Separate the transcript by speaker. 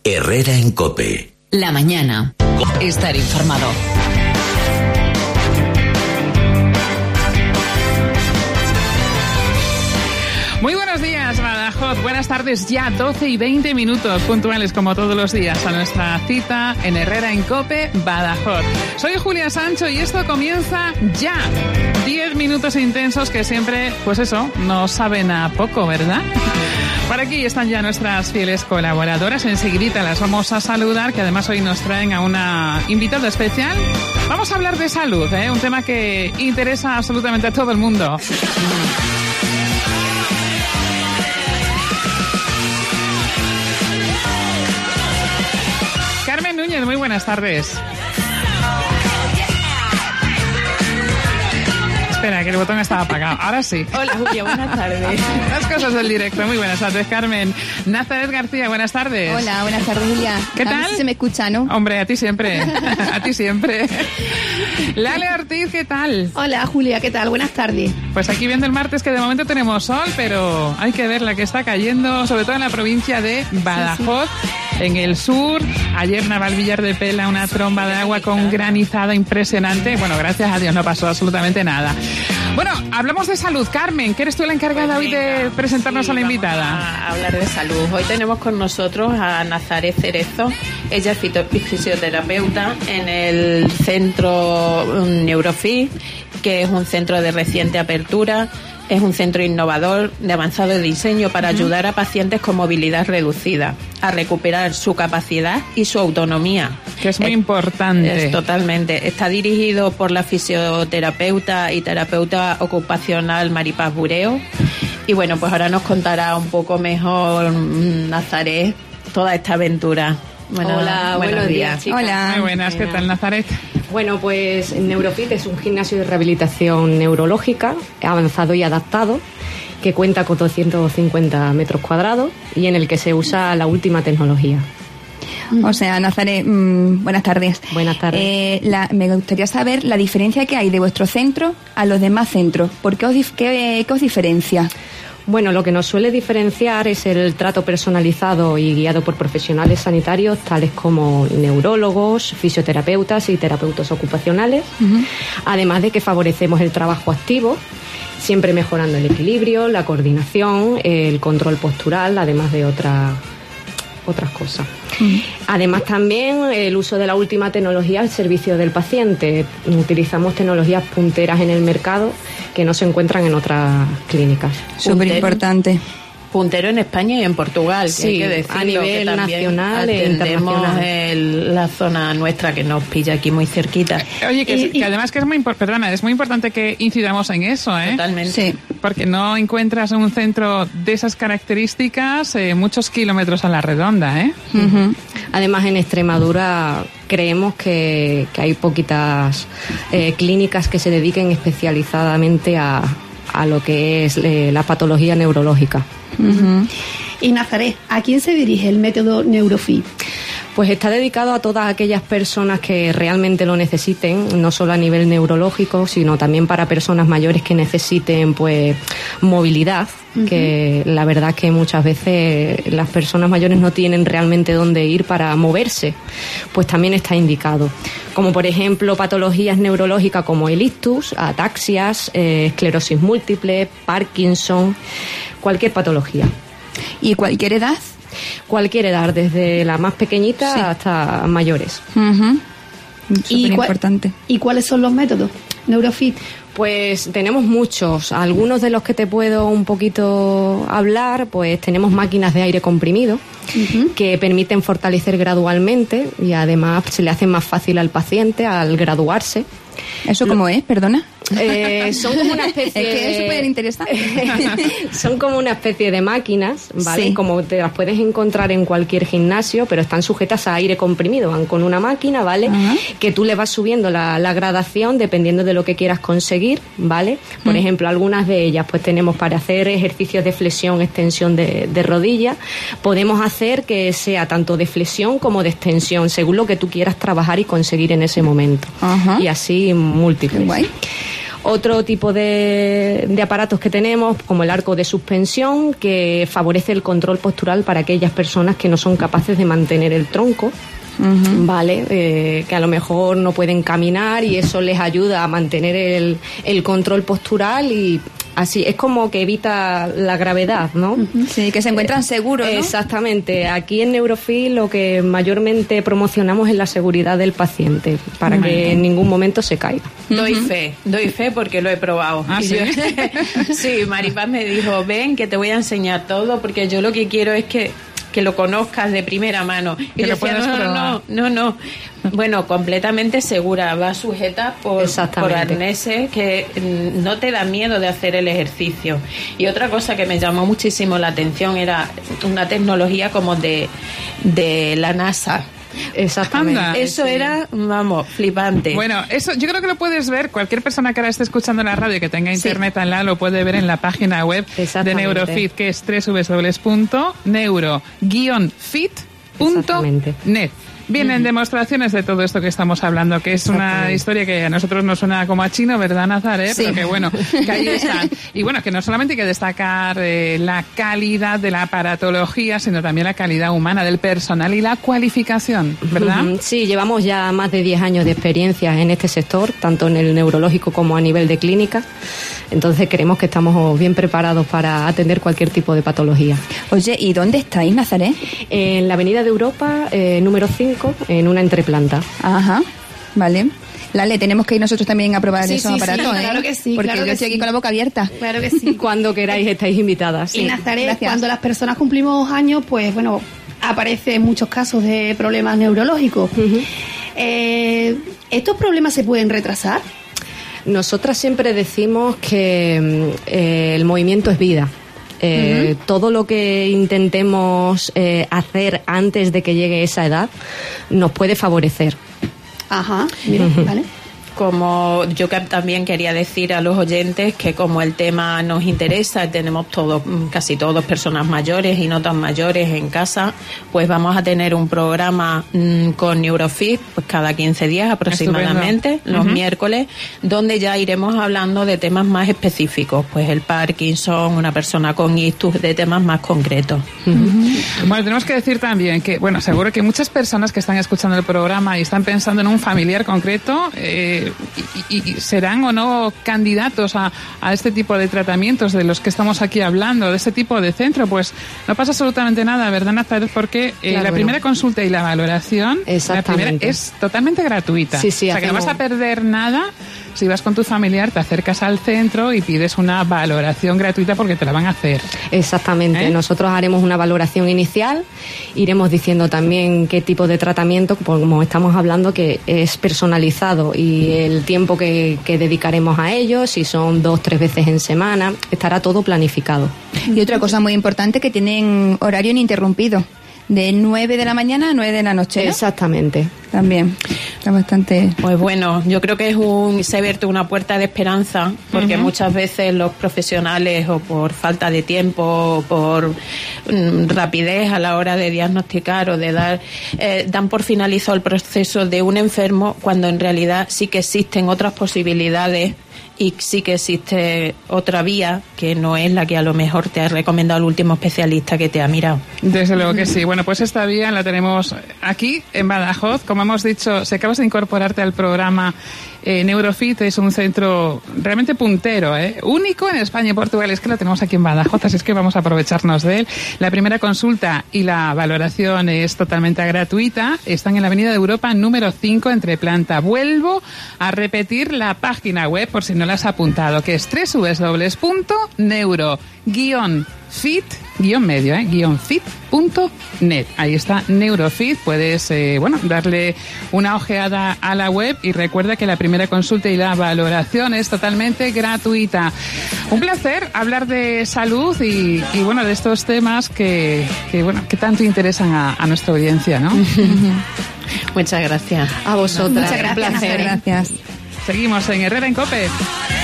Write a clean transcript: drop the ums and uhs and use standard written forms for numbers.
Speaker 1: Herrera en COPE.
Speaker 2: La mañana. Estar informado.
Speaker 3: Muy buenos días, Badajoz. Buenas tardes, ya 12 y 20 minutos, puntuales como todos los días, a nuestra cita en Herrera en COPE, Badajoz. Soy Julia Sancho y esto comienza ya. 10 minutos intensos que siempre, pues eso, no saben a poco, ¿verdad? Por aquí están ya nuestras fieles colaboradoras. Enseguidita las vamos a saludar, que además hoy nos traen a una invitada especial. Vamos a hablar de salud, un tema que interesa absolutamente a todo el mundo. Carmen Núñez, muy buenas tardes. Espera, que el botón estaba apagado. Ahora sí.
Speaker 4: Hola, Julia, buenas tardes.
Speaker 3: Las cosas del directo. Muy buenas tardes, Carmen. Nazaret García, buenas tardes.
Speaker 4: Hola, buenas tardes, Julia.
Speaker 3: ¿Qué tal?
Speaker 4: A mí se me escucha, ¿no?
Speaker 3: Hombre, a ti siempre. A ti siempre. Lale Ortiz, ¿qué tal?
Speaker 5: Hola, Julia, ¿qué tal? Buenas tardes.
Speaker 3: Pues aquí viendo el martes, que de momento tenemos sol, pero hay que ver la que está cayendo, sobre todo en la provincia de Badajoz. Sí. En el sur, ayer Navalvillar de Pela, una tromba de agua con granizada impresionante. Bueno, gracias a Dios no pasó absolutamente nada. Bueno, hablamos de salud. Carmen, que eres tú la encargada hoy de presentarnos a la invitada.
Speaker 6: A hablar de salud. Hoy tenemos con nosotros a Nazaret Cerezo. Ella es fisioterapeuta en el centro Neurofit, que es un centro de reciente apertura. Es un centro innovador de avanzado diseño para ayudar a pacientes con movilidad reducida a recuperar su capacidad y su autonomía.
Speaker 3: Que es muy importante.
Speaker 6: Totalmente. Está dirigido por la fisioterapeuta y terapeuta ocupacional Maripaz Bureo. Y bueno, pues ahora nos contará un poco mejor Nazaret toda esta aventura. Bueno,
Speaker 7: hola, buenos días, chicas.
Speaker 3: Hola. Muy buenas, ¿qué tal, Nazaret?
Speaker 7: Bueno, pues Neurofit es un gimnasio de rehabilitación neurológica avanzado y adaptado que cuenta con 250 metros cuadrados y en el que se usa la última tecnología.
Speaker 4: O sea, Nazaret, buenas tardes.
Speaker 7: Buenas tardes.
Speaker 4: Me gustaría saber la diferencia que hay de vuestro centro a los demás centros. ¿Por qué os diferencia?
Speaker 7: Bueno, lo que nos suele diferenciar es el trato personalizado y guiado por profesionales sanitarios tales como neurólogos, fisioterapeutas y terapeutas ocupacionales, además de que favorecemos el trabajo activo, siempre mejorando el equilibrio, la coordinación, el control postural, además de otras cosas. Además también el uso de la última tecnología al servicio del paciente. Utilizamos tecnologías punteras en el mercado que no se encuentran en otras clínicas.
Speaker 4: Súper importante.
Speaker 6: Puntero en España y en Portugal,
Speaker 7: sí,
Speaker 6: hay que decirlo,
Speaker 7: a nivel
Speaker 6: que
Speaker 7: nacional e internacional.
Speaker 6: La zona nuestra que nos pilla aquí muy cerquita.
Speaker 3: Oye, que además que es muy importante que incidamos en eso,
Speaker 6: Totalmente.
Speaker 3: Sí. Porque no encuentras un centro de esas características muchos kilómetros a la redonda,
Speaker 7: Además, en Extremadura creemos que hay poquitas clínicas que se dediquen especializadamente a lo que es la patología neurológica.
Speaker 5: Y Nazaret, ¿a quién se dirige el método Neurofit?
Speaker 7: Pues está dedicado a todas aquellas personas que realmente lo necesiten, no solo a nivel neurológico, sino también para personas mayores que necesiten pues movilidad, que la verdad es que muchas veces las personas mayores no tienen realmente dónde ir para moverse, pues también está indicado. Como por ejemplo patologías neurológicas como el ictus, ataxias, esclerosis múltiple, Parkinson, cualquier patología.
Speaker 4: ¿Y cualquier edad?
Speaker 7: Cualquier edad, desde la más pequeñita hasta mayores.
Speaker 4: Importante.
Speaker 5: ¿Y cuáles son los métodos Neurofit?
Speaker 7: Pues tenemos muchos. Algunos de los que te puedo un poquito hablar, pues tenemos máquinas de aire comprimido que permiten fortalecer gradualmente y además se le hace más fácil al paciente al graduarse.
Speaker 4: ¿Eso cómo es? Perdona.
Speaker 7: Son como una especie
Speaker 4: es que es súper interesante.
Speaker 7: Son como una especie de máquinas, ¿vale?
Speaker 4: Sí.
Speaker 7: Como te las puedes encontrar en cualquier gimnasio, pero están sujetas a aire comprimido. Van con una máquina, ¿vale? Que tú le vas subiendo la gradación dependiendo de lo que quieras conseguir, ¿vale? Por ejemplo, algunas de ellas pues tenemos para hacer ejercicios de flexión, extensión de rodilla. Podemos hacer que sea tanto de flexión como de extensión, según lo que tú quieras trabajar y conseguir en ese momento. Y así múltiples.
Speaker 4: Qué guay.
Speaker 7: Otro tipo de aparatos que tenemos, como el arco de suspensión, que favorece el control postural para aquellas personas que no son capaces de mantener el tronco. Vale, que a lo mejor no pueden caminar y eso les ayuda a mantener el control postural y así es como que evita la gravedad, ¿no?
Speaker 4: Sí, que se encuentran seguros, ¿no?
Speaker 7: Exactamente. Aquí en Neurofit lo que mayormente promocionamos es la seguridad del paciente para que en ningún momento se caiga.
Speaker 6: Doy fe porque lo he probado.
Speaker 3: ¿Ah, sí?
Speaker 6: Sí, Maripaz me dijo, ven que te voy a enseñar todo porque yo lo que quiero es que lo conozcas de primera mano. Y yo decía, no. Bueno, completamente segura, va sujeta por arneses que no te da miedo de hacer el ejercicio. Y otra cosa que me llamó muchísimo la atención era una tecnología como de la NASA.
Speaker 7: Exactamente.
Speaker 3: Anda,
Speaker 6: eso sí. Era, vamos, flipante.
Speaker 3: Bueno, eso yo creo que lo puedes ver, cualquier persona que ahora esté escuchando en la radio y que tenga internet al lado lo puede ver en la página web de Neurofit, que es www.neuro-fit.net. Vienen demostraciones de todo esto que estamos hablando, que es una historia que a nosotros nos suena como a chino, ¿verdad, Nazaret? Sí. Pero que bueno, que ahí están. Y bueno, que no solamente hay que destacar la calidad de la aparatología, sino también la calidad humana del personal y la cualificación, ¿verdad?
Speaker 7: Sí, llevamos ya más de 10 años de experiencia en este sector, tanto en el neurológico como a nivel de clínica. Entonces creemos que estamos bien preparados para atender cualquier tipo de patología.
Speaker 4: Oye, ¿y dónde estáis, Nazaret?
Speaker 7: En la Avenida de Europa, número 5, en una entreplanta.
Speaker 4: Ajá, vale. Lale, tenemos que ir nosotros también a probar esos aparatos,
Speaker 5: sí, claro que sí.
Speaker 4: Porque
Speaker 5: claro
Speaker 4: yo estoy aquí con la boca abierta.
Speaker 5: Claro que sí.
Speaker 7: Cuando queráis estáis invitadas.
Speaker 5: Y Nazaret,
Speaker 4: gracias.
Speaker 5: cuando las personas cumplimos años, pues bueno, aparecen muchos casos de problemas neurológicos. ¿Estos problemas se pueden retrasar?
Speaker 7: Nosotras siempre decimos que el movimiento es vida. Todo lo que intentemos hacer antes de que llegue esa edad nos puede favorecer.
Speaker 5: Ajá, mira, vale.
Speaker 6: Como yo también quería decir a los oyentes que como el tema nos interesa, tenemos casi todos personas mayores y no tan mayores en casa, pues vamos a tener un programa con Neurofit pues cada 15 días aproximadamente, los miércoles, donde ya iremos hablando de temas más específicos, pues el Parkinson, una persona con ictus, de temas más concretos.
Speaker 3: Bueno, tenemos que decir también que, bueno, seguro que muchas personas que están escuchando el programa y están pensando en un familiar concreto, y serán o no candidatos a este tipo de tratamientos de los que estamos aquí hablando, de este tipo de centro, pues no pasa absolutamente nada, ¿verdad, Nazaret? Porque la primera consulta y la valoración, la primera es totalmente gratuita.
Speaker 7: Sí,
Speaker 3: o sea, que no vas a perder nada. Si vas con tu familiar, te acercas al centro y pides una valoración gratuita porque te la van a hacer.
Speaker 7: Exactamente. Nosotros haremos una valoración inicial, iremos diciendo también qué tipo de tratamiento, como estamos hablando, que es personalizado y el tiempo que dedicaremos a ello, si son 2-3 veces en semana, estará todo planificado.
Speaker 4: Y otra cosa muy importante, que tienen horario ininterrumpido. De 9 de la mañana a 9 de la noche, ¿no?
Speaker 7: Exactamente.
Speaker 4: También. Está bastante...
Speaker 6: Pues bueno, yo creo que se vierte una puerta de esperanza, porque muchas veces los profesionales, o por falta de tiempo, o por rapidez a la hora de diagnosticar o de dar, dan por finalizado el proceso de un enfermo, cuando en realidad sí que existen otras posibilidades y sí que existe otra vía que no es la que a lo mejor te ha recomendado el último especialista que te ha mirado.
Speaker 3: Desde luego que sí. Bueno, pues esta vía la tenemos aquí en Badajoz. Como hemos dicho, si acabas de incorporarte al programa, Neurofit es un centro realmente puntero, único en España y Portugal. Es que lo tenemos aquí en Badajoz, así es que vamos a aprovecharnos de él. La primera consulta y la valoración es totalmente gratuita. Están en la Avenida de Europa número 5, entre planta. Vuelvo a repetir la página web por si no la has apuntado, que es www.neuro-fit-fit.net. Ahí está Neurofit. Puedes darle una ojeada a la web y recuerda que la primera consulta y la valoración es totalmente gratuita. Un placer hablar de salud y de estos temas que tanto interesan a nuestra audiencia, ¿no?
Speaker 6: Muchas gracias.
Speaker 7: A vosotras.
Speaker 5: Muchas gracias.
Speaker 7: Un placer.
Speaker 4: Gracias.
Speaker 3: Seguimos en Herrera en COPE.